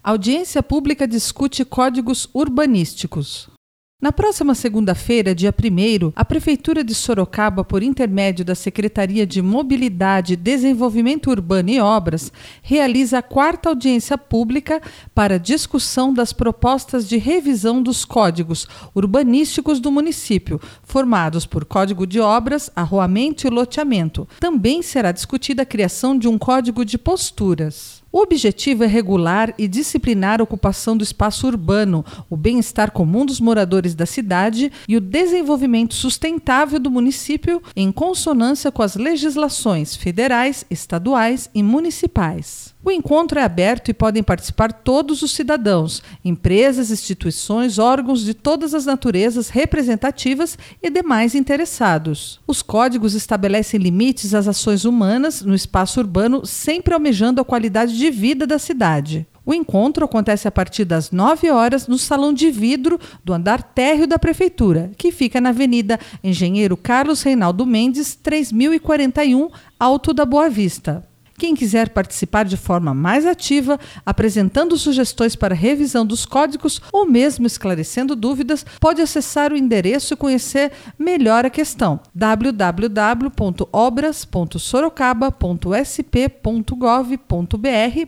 A audiência pública discute códigos urbanísticos. Na próxima segunda-feira, dia 1º, a Prefeitura de Sorocaba, por intermédio da Secretaria de Mobilidade, Desenvolvimento Urbano e Obras, realiza a 4ª audiência pública para discussão das propostas de revisão dos códigos urbanísticos do município, formados por Código de Obras, Arruamento e Loteamento. Também será discutida a criação de um Código de Posturas. O objetivo é regular e disciplinar a ocupação do espaço urbano, o bem-estar comum dos moradores da cidade e o desenvolvimento sustentável do município em consonância com as legislações federais, estaduais e municipais. O encontro é aberto e podem participar todos os cidadãos, empresas, instituições, órgãos de todas as naturezas representativas e demais interessados. Os códigos estabelecem limites às ações humanas no espaço urbano, sempre almejando a qualidade de vida da cidade. O encontro acontece a partir das 9 horas no Salão de Vidro do andar térreo da Prefeitura, que fica na Avenida Engenheiro Carlos Reinaldo Mendes, 3041, Alto da Boa Vista. Quem quiser participar de forma mais ativa, apresentando sugestões para revisão dos códigos ou mesmo esclarecendo dúvidas, pode acessar o endereço e conhecer melhor a questão: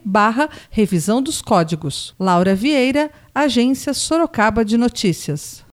www.obras.sorocaba.sp.gov.br/revisão dos códigos. Laura Vieira, Agência Sorocaba de Notícias.